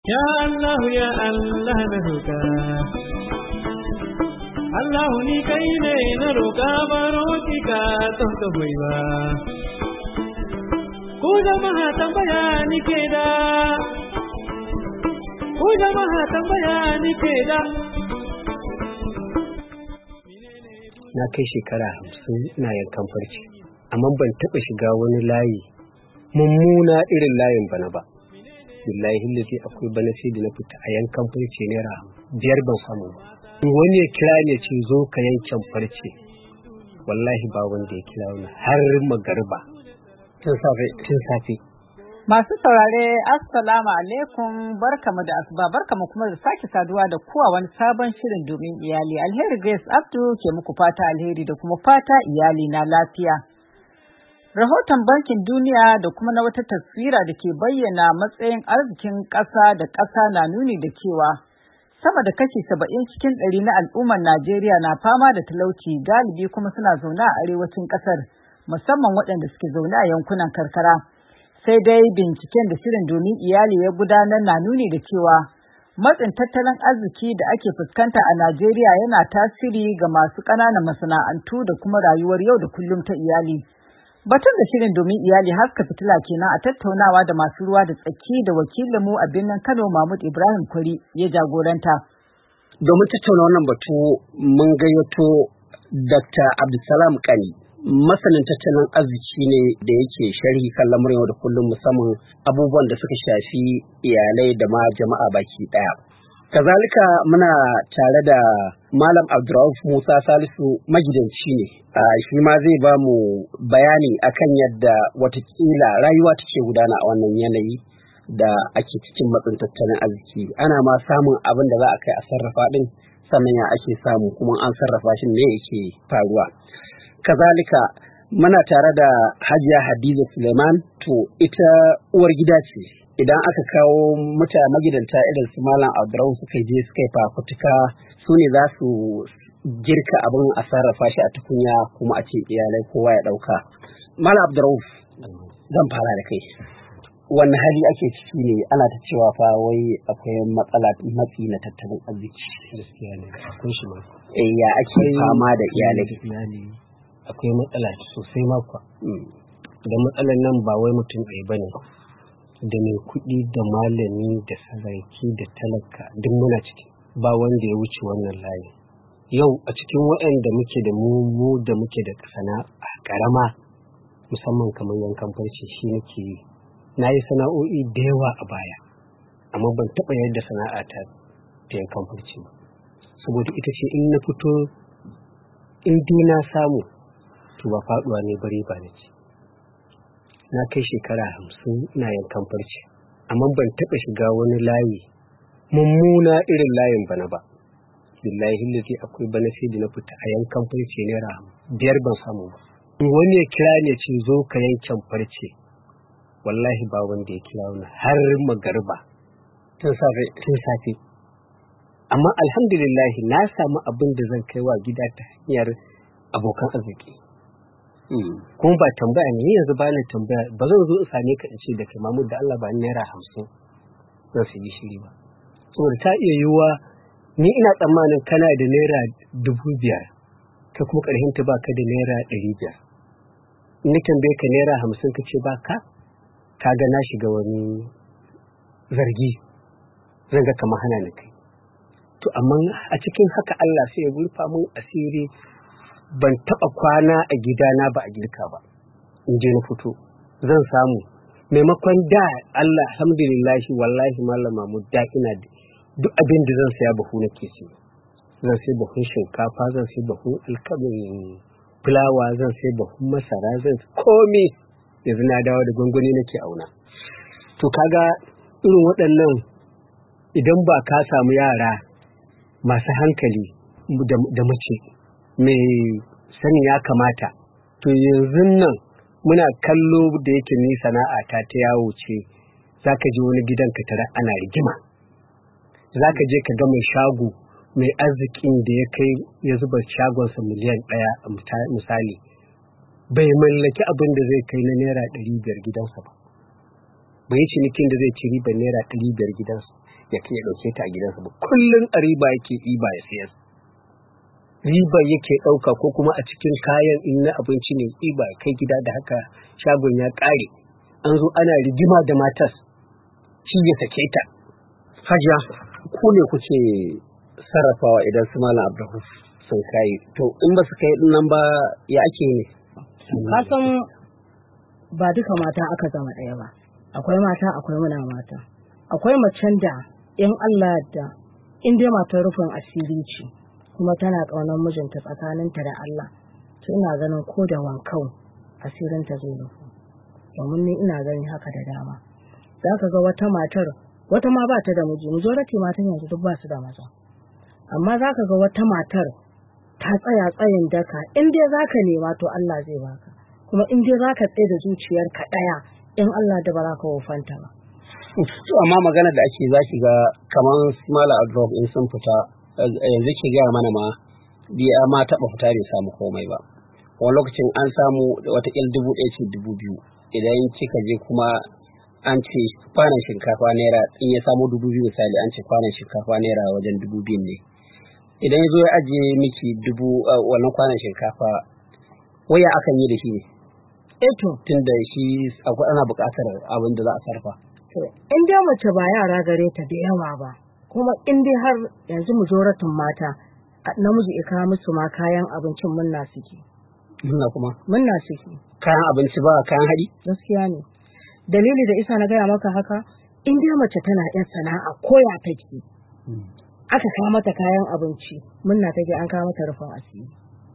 Ya Allah na roƙa. Allah ni kai ne na roƙa baro ki ka ton ka hoiwa. Ku jama'a tambaya ni ke da. Ku jama'a tambaya ni ke da. Na kai shekara 50 ina yankan farce, amma ban taɓa shiga wani layi mummuna irin layin bana ba. Billahi hillazi akwai bana sai da na fita a yankan farce naira 5 ban samu ba. Wani ya kira ne ce zo ka yankan farce, wallahi ba wanda ya kira wani har magariba tun safe. Masu saurare assalamu alaikum, barkamu da asuba, barkamu kuma da sake saduwa da kuwa wani sabon shirin domin iyali. Alheri Grace Abdu ke muku fata alheri da kuma fata iyali na lafiya. Rahoton Bankin Duniya da kuma na wata taswira da ke bayyana matsayin arzikin ƙasa da ƙasa na nuni da cewa sama da kashi 70 cikin 100 na al'ummar Najeriya na fama da talauci, galibi kuma suna zaune a arewacin ƙasar, musamman waɗanda suke zaune a yankunan karkara. Sai dai binciken da shirin domin iyali ya gudanar na nuni da cewa matsin tattalin arziki da ake fuskanta a Najeriya yana tasiri ga masu ƙananan masana'antu da kuma rayuwar yau da kullum ta iyali. Batun da shirin domin iyali haska fitila kenan a tattaunawa da masu ruwa da tsaki da wakilinmu a birnin Kano Mahmud Ibrahim Kwari ya jagoranta. Domin tattauna wannan batu mun gayyato Dr. Abdulsalam Kani, masanin tattalin arziki ne da yake sharhi kan lamuran yau da kullum, musamman abubuwan da suka shafi iyalai da ma jama'a baki daya. Kazalika muna tare da Malam Abdurrauf Musa Salisu, magidanci ne. Shi ma zai ba mu bayani akan yadda watakila rayuwa take gudana a wannan yanayi da ake cikin matsin tattalin arziki. Ana ma samun abin da za a kai a sarrafa din, sannan ya ake samu kuma an sarrafa shi ne yake faruwa. Kazalika muna tare da Hajiya Hadiza Suleiman, to ita uwar gida ce. Idan aka kawo magidanta irin su Malam Abdurrauf suka je suka yi fafutuka, su ne za su girka abin a sarrafa shi a tukunya kuma a ce iyalai kowa ya ɗauka. Malam Abdurrauf, zan fara da kai. Wanne hali ake ciki ne? Ana ta cewa fa wai akwai matsi na tattalin arziki. Gaskiya ne, akwai shi ma. Ya ake fama da iyalai? Akwai matsala sosai makwa. Da matsalar nan ba wai mutum ɗaya ba ne, da mai kuɗi da malami da sarki da talaka duk muna ciki, ba wanda ya wuce wannan layi. Yau a cikin waɗanda muke da mu da muke da sana'a ƙarama, musamman kamar yankan farce shi nake yi. Na yi sana'o'i da yawa a baya, amma ban taɓa yadda sana'a ta yankan farce ba, saboda ita ce in na fito in dai na samu to ba faɗuwa ne bare ba na ci. Na kai shekara 50 ina yankan farce, amma ban taɓa shiga wani layi mummuna irin layin bana ba. Billahi hillazi akwai bana sai da na fita a yankan farce naira 5 ban samu ba. Wani ya kira ne ce zo ka yankan farce, wallahi ba wanda ya kira wani har magariba tun safe. Amma alhamdulillah na samu abin da zan kai wa gida ta hanyar abokan arziki. Kuma ba tambaya ne yanzu, ba ni tambaya, ba zan zo in same ka in ce da kai Mahmud da Allah ba ni naira 50 zan su yi shiri ba, saboda ta iya yiwuwa ni ina tsammanin kana da naira 5,000 kai kuma ƙarshen ta baka da naira 500. In na tambaye ka naira 50 ka ce baka, ka ga na shiga wani zargi, zan ga kamar hana ni kai. To amma a cikin haka Allah sai ya rufa mun asiri, ban taɓa kwana a gidana ba a girka ba. In je na fito zan samu, maimakon da Allah alhamdulillahi wallahi Malam Mahmud da ina duk abin da zan saya buhu nake siyo. Zan sai buhun shinkafa, zan sai buhun alkamin fulawa, zan sai buhun masara, zan komai. Yanzu na dawo da gwangwani nake auna. To kaga irin waɗannan, idan ba ka samu yara masu hankali da mace mai sani ya kamata, to yanzu nan muna kallo da yake ni sana'a ta yawo ce, za ka je wani gidan ka tara ana rigima, za ka je ka ga mai shago mai arzikin da ya kai ya zuba shagonsa miliyan 1 misali, bai mallaki abin da zai kai na naira 500 gidansa ba, bai yi cinikin da zai ci ribar naira 500 gidansa. ya kai ya ɗauke ta a gidansa ba, kullum a riba yake ɗiba ya sayar. Riba yake ɗauka ko kuma a cikin kayan in na abinci ne ɗiba kai gida, da haka shagon ya ƙare. An zo ana rigima da matas, shi ya sake ta. Hajiya, ku ne kuke sarrafawa idan su Malam Abdulrahman sun kai, to in ba su kai nan ba ya ake ne? Kasan ba duka mata aka zama ɗaya ba, akwai mata akwai muna mata, akwai macen da in Allah da in dai matar rufin asiri ce kuma tana ƙaunar mijinta tsakaninta da Allah, to ina ganin ko da wankau asirinta zai rufu. Domin ni ina ganin haka da dama. Za ka ga wata matar, wata ma ba ta da miji, majority matan yanzu duk ba su da maza. Amma za ka ga wata matar ta tsaya tsayin daka, in dai za ka nema to Allah zai baka. Kuma in dai za ka tsaye da zuciyarka ɗaya, in Allah da ba za ka wofanta ba. To amma magana da ake za ki ga kamar Malam Abdulrahman in sun fita, yanzu ke gaya mana ma biya ma taɓa fita bai samu komai ba. Wani lokacin an samu watakil 1,000 ce 2,000, idan kika je kuma an ce kwanan shinkafa naira, in ya samu 2,000 misali, an ce kwanan shinkafa naira wajen 2,000 ne. Idan ya zo ya ajiye miki wannan kwanan shinkafa, waya akan yi da shi ne? Eto. Tun da shi akwai ana buƙatar abin da za a sarfa. In dai mace ba yara gare ta da yawa ba, kuma in dai har yanzu majoratin mata namiji ya kawo musu ma kayan abincin munna suke. Munna suke. Kayan abinci ba kayan haɗi? Gaskiya ne. Dalili da isa na gaya maka haka, in dai mace tana yan sana'a koya take, aka kawo mata kayan abinci munna take, an kawo mata rufin asiri.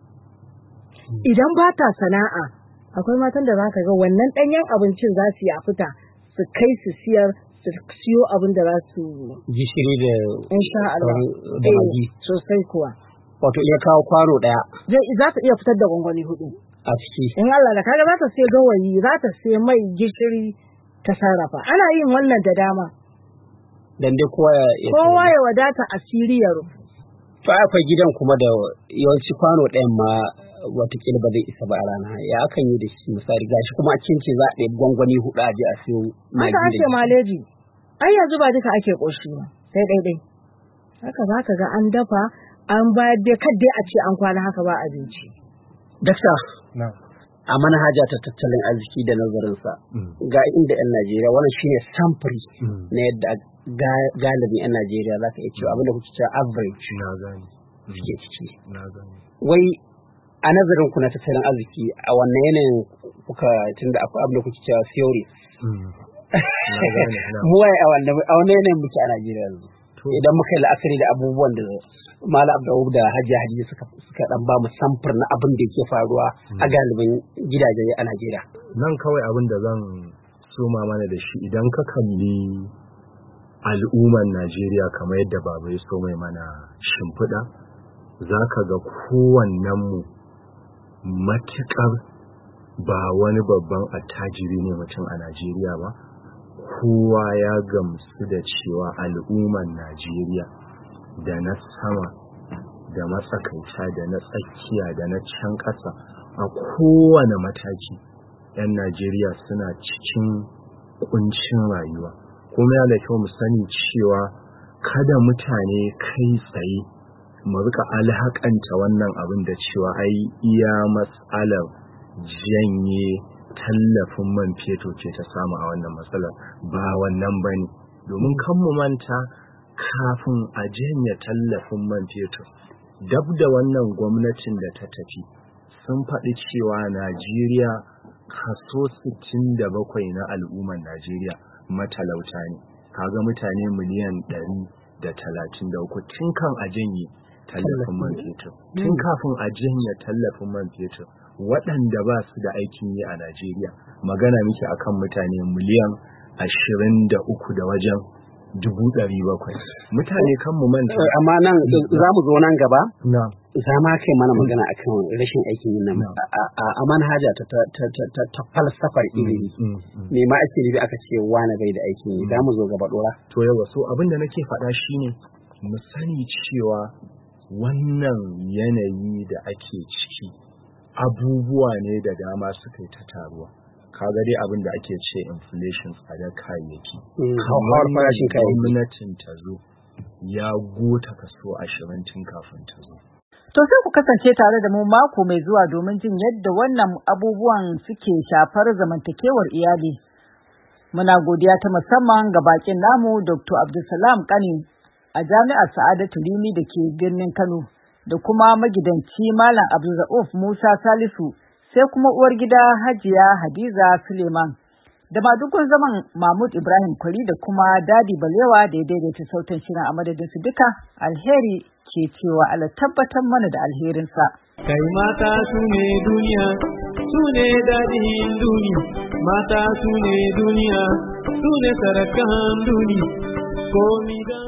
Idan ba ta sana'a, akwai matan da za ka ga wannan ɗanyen abincin za su yi a fita su kai su siyar, su siyo abin da za su gishiri da insha Allah da magi sosai kuwa. Wato iya kawo kwano ɗaya za ta iya fitar da gwangwani 4 a ciki. In Allah da kaga za ta sai gawayi, za ta sai mai, gishiri ta sarrafa. Ana yin wannan da dama. Dan dai kowa ya wadata asiri ya rufu. To akwai gidan kuma da yawanci kwano ɗayan ma watakila ba zai isa ba a rana, ya akan yi da shi misali, gashi kuma a cince za a ɗaya gwangwani 4 a je a siyo magi. Haka ake maleji. Ai yanzu ba duka ake ƙoshi ba, sai ɗaiɗai. Haka za ka ga an dafa, an bayar dai kadai a ce an kwana haka ba abinci. Dakta, a manhaja ta tattalin arziki da nazarinsa, ga inda 'yan Najeriya, wannan shine samfuri na yadda galibin 'yan Najeriya za ka iya cewa abinda kuke cewa average suke ciki. Wai a nazarin ku na tattalin arziki a wannan yanayin kuka, tunda akwai abin da kuke cewa theory, mu waye a wannan yanayin muke a Najeriya yanzu, idan muka yi la'akari da abubuwan da Malam Abdulrahman da Hajiya Hadiza suka dan ba mu samfur na abin da yake faruwa a galibin gidaje a Najeriya. Nan kawai abin da zan soma mana da shi, idan ka kalli al'ummar Najeriya kamar yadda baba ya so mai mana shimfiɗa, za ka ga kowannenmu matuƙar ba wani babban attajiri ne mutum a Najeriya ba, kowa ya gamsu da cewa al'ummar Najeriya da na sama da matsakaita da na tsakiya da na can ƙasa a kowane mataki 'yan Najeriya suna cikin ƙuncin rayuwa. Kuma yana da kyau mu sani cewa kada mutane kai tsaye mu rika alhaƙanta wannan abin da cewa ai iya matsalar janye tallafin man fetur ce ta samu a wannan matsalar, ba wannan bane. Domin kan mu manta, kafin a janye tallafin man fetur, dab da wannan gwamnatin da ta tafi, sun faɗi cewa Najeriya kaso 67 na al'ummar Najeriya matalauta ne. Kaga mutane miliyan 133 tun kan a janye tallafin man fetur. Tun kafin a janye tallafin man fetur, waɗanda ba su da aikin yi a Najeriya, magana muke akan mutane miliyan 23 da wajen 700,000. Mutane kan mu manta. Amma nan za mu zo nan gaba? Za ma kai mana magana akan rashin aikin yin nan a manhaja ta falsafar ilimi. Me ma ake nufi aka ce wani bai da aikin yi? Za mu zo gaba dora. To yawa, so abin da nake faɗa shine mu sani cewa wannan yanayi da ake ciki abubuwa ne da dama suka yi ta taruwa. kaga dai abin da ake ce inflation tsadar kayayyaki hauhawar farashin kayayyaki gwamnatin ta zo ya gota kaso 20 tun kafin ta zo. To sai ku kasance tare da mu mako mai zuwa domin jin yadda wannan abubuwan suke shafar zamantakewar iyali. Muna godiya ta musamman ga bakin namu Dr. Abdulsalam Kani a Jami'ar Sa'adatu Rimi da ke birnin Kano da kuma magidanci Malam Abdulrauf Musa Salisu sai kuma uwar gida Hajiya Hadiza Suleiman da madugun zaman Mahmud Ibrahim Kwari da kuma Dadi Balewa da ya daidaita sautin shirin a madadin su duka alheri ke cewa Allah tabbatar mana da alherinsa. Kai mata su ne duniya, su ne daɗin duniya, mata su ne duniya, su ne sarakan duniya, komi da